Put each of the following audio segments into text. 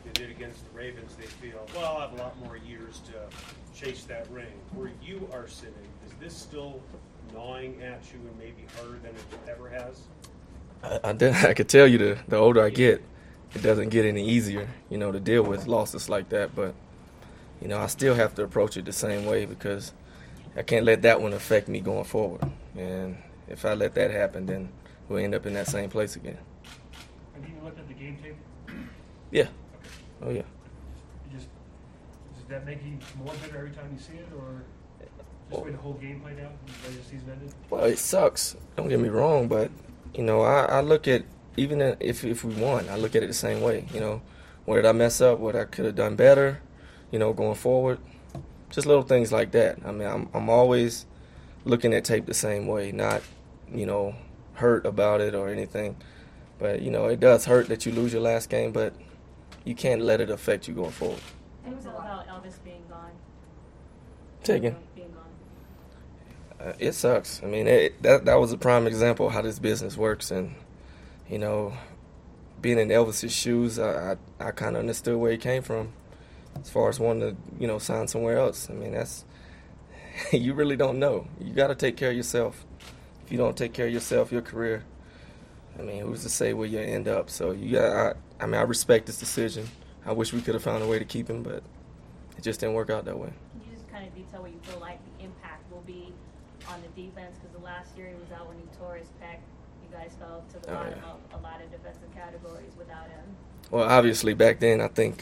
they did against the Ravens, they feel, well, I have a lot more years to chase that ring. Where you are sitting, is this still gnawing at you and maybe harder than it ever has? I could tell you the older I get, it doesn't get any easier, to deal with losses like that. But, I still have to approach it the same way because I can't let that one affect me going forward. And if I let that happen, then we'll end up in that same place again. Have you looked at the game tape? Yeah. Okay. Oh, yeah. Does that make you more bitter every time you see it, or just the way the whole game played out, the way the season ended? Well, it sucks. Don't get me wrong, but, I look at, even if we won, I look at it the same way. Where did I mess up? What I could have done better, going forward. Just little things like that. I mean, I'm always looking at tape the same way, not, hurt about it or anything. But, it does hurt that you lose your last game, but you can't let it affect you going forward. It was all about Elvis being gone. Taken. Being gone. It sucks. I mean, that was a prime example of how this business works. And, being in Elvis's shoes, I kind of understood where he came from as far as wanting to, sign somewhere else. I mean, that's you really don't know. You got to take care of yourself. If you don't take care of yourself, your career, I mean, who's to say where you end up? So, I respect this decision. I wish we could have found a way to keep him, but it just didn't work out that way. Can you just kind of detail what you feel like the impact will be on the defense? Because the last year he was out when he tore his pec. You guys fell to the bottom of a lot of defensive categories without him. Well, obviously back then, I think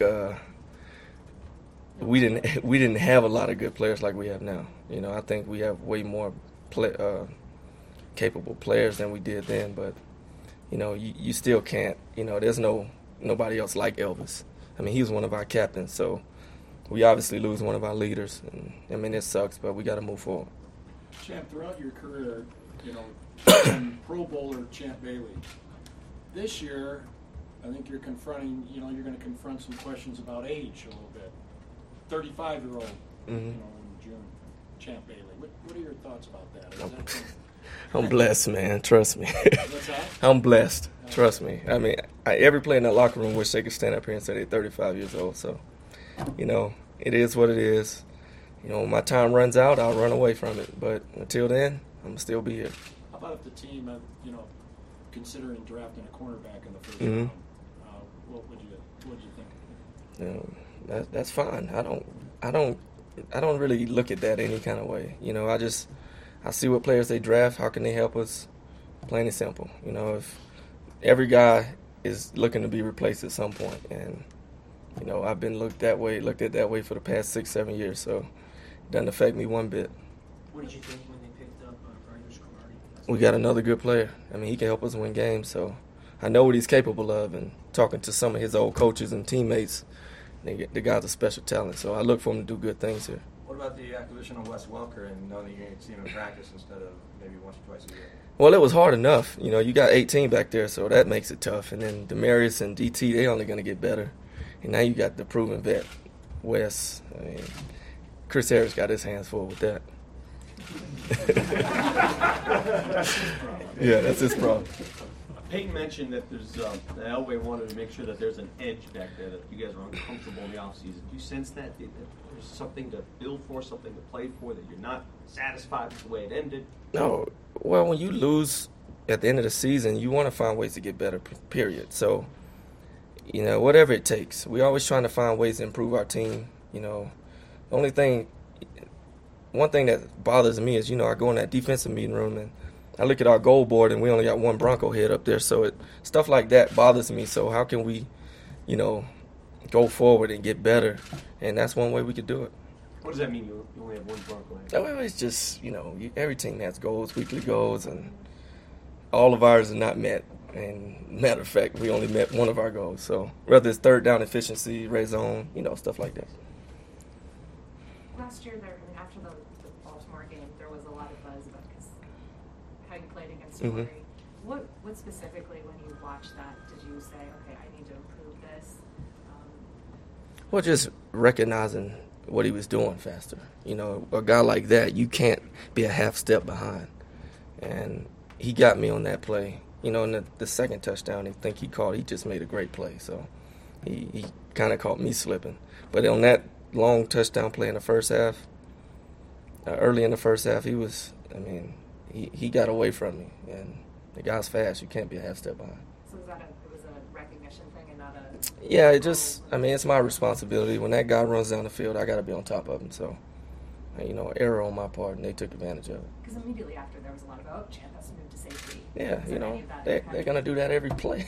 we didn't have a lot of good players like we have now. I think we have way more capable players than we did then. But you still can't. There's nobody else like Elvis. I mean, he was one of our captains, so we obviously lose one of our leaders. And I mean, it sucks, but we got to move forward. Champ, throughout your career, Pro Bowler Champ Bailey. This year, I think you're confronting. You're going to confront some questions about age a little bit. 35-year-old, in June, Champ Bailey. What are your thoughts about that? I'm blessed, man. Trust me. What's that? I'm blessed. Trust me. I mean, every player in that locker room wish they could stand up here and say they're 35 years old. So, it is what it is. When my time runs out, I'll run away from it. But until then, I'm going to still be here. How about if the team, considering drafting a cornerback in the first round, what would you think? That's fine. I don't really look at that any kind of way. I see what players they draft. How can they help us? Plain and simple. If every guy is looking to be replaced at some point, and I've been looked at that way for the past 6-7 years, so it doesn't affect me one bit. What did you think when they picked up Brian Scrimmage? We got another good player. I mean, he can help us win games, so I know what he's capable of. And talking to some of his old coaches and teammates, the guy's a special talent, so I look for him to do good things here. What about the acquisition of Wes Welker and knowing that you're going to see him in practice instead of maybe once or twice a year? Well, it was hard enough. You got 18 back there, so that makes it tough. And then Demarius and DT, they're only going to get better. And now you got the proven vet, Wes. I mean, Chris Harris got his hands full with that. Yeah, that's his problem. Peyton mentioned that there's that Elway wanted to make sure that there's an edge back there, that you guys are uncomfortable in the offseason. Do you sense that there's something to build for, something to play for, that you're not satisfied with the way it ended? No. Well, when you lose at the end of the season, you want to find ways to get better, period. So, whatever it takes. We're always trying to find ways to improve our team. One thing that bothers me is, I go in that defensive meeting room and I look at our goal board and we only got one Bronco head up there. So stuff like that bothers me. So how can we, go forward and get better? And that's one way we could do it. What does that mean, you only have one Bronco head? Well, it's just, every team has goals, weekly goals, and all of ours are not met. And matter of fact, we only met one of our goals. So whether it's third down efficiency, red zone, stuff like that. Last year, after the Baltimore game, there was a lot of buzz about how you played against Torrey. What specifically, when you watched that, did you say, okay, I need to improve this? Well, just recognizing what he was doing faster. A guy like that, you can't be a half step behind. And he got me on that play. And the second touchdown, I think he caught, he just made a great play. So he kind of caught me slipping. But on that long touchdown play in the first half, early in the first half, he got away from me. And the guy's fast. You can't be a half step behind. So it was a recognition thing and not a... Yeah, it's my responsibility. When that guy runs down the field, I got to be on top of him. So, error on my part, and they took advantage of it. Because immediately after, there was a lot of, Champ has to move to safety. Yeah, So any of that they're going to do that every play.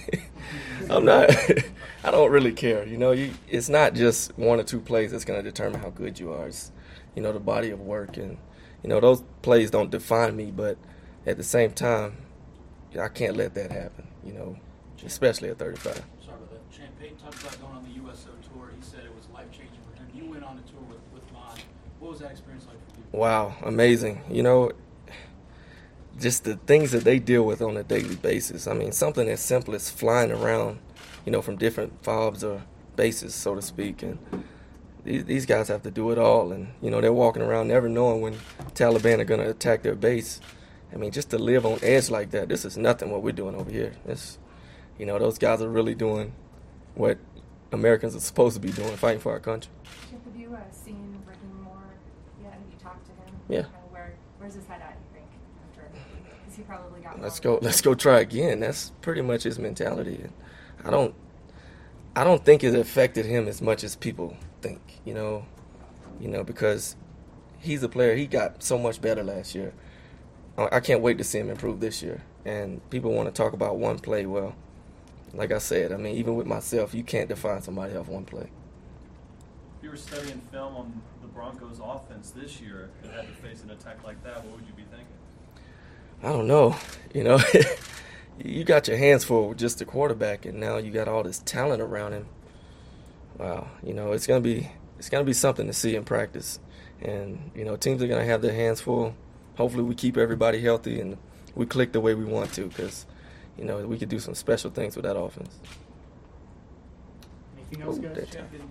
I don't really care. It's not just one or two plays that's going to determine how good you are. It's, the body of work. And, those plays don't define me, but at the same time, I can't let that happen, especially at 35. Sorry about that. Champ Payton talked about going on the USO tour. He said it was life-changing for him. You went on a tour with Vaughn. What was that experience like for you? Wow, amazing. Just the things that they deal with on a daily basis. Something as simple as flying around, from different fobs or bases, so to speak. And these guys have to do it all. And, they're walking around never knowing when Taliban are going to attack their base. Just to live on edge like that, this is nothing what we're doing over here. Those guys are really doing what Americans are supposed to be doing, fighting for our country. Chip, have you seen Ricky Moore yet? Have you talked to him? Yeah. Where's his head at, you think, after? Because he probably got Let's go try again. That's pretty much his mentality. I don't think it affected him as much as people think, because he's a player. He got so much better last year. I can't wait to see him improve this year. And people want to talk about one play. Well, like I said, even with myself, you can't define somebody off one play. If you were studying film on the Broncos offense this year and had to face an attack like that, what would you be thinking? I don't know. You got your hands full with just the quarterback, and now you got all this talent around him. Wow, it's gonna be something to see in practice, and teams are gonna have their hands full. Hopefully, we keep everybody healthy and we click the way we want to, because we could do some special things with that offense. Anything else, guys? In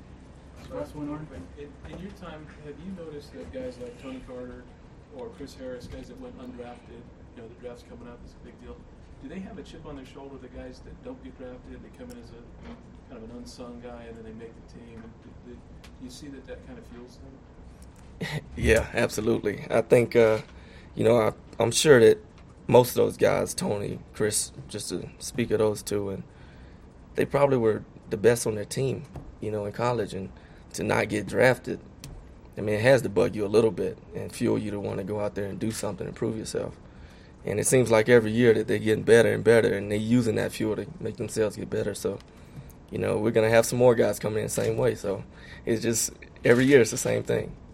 your time, have you noticed that guys like Tony Carter or Chris Harris, guys that went undrafted, the draft's coming up, it's a big deal. Do they have a chip on their shoulder, the guys that don't get drafted? They come in as a kind of an unsung guy, and then they make the team. Do you see that kind of fuels them? Yeah, absolutely. I think, I'm sure that most of those guys, Tony, Chris, just to speak of those two, and they probably were the best on their team, in college, and to not get drafted, it has to bug you a little bit and fuel you to want to go out there and do something and prove yourself. And it seems like every year that they're getting better and better, and they're using that fuel to make themselves get better. So, we're going to have some more guys coming in the same way. So it's just every year it's the same thing.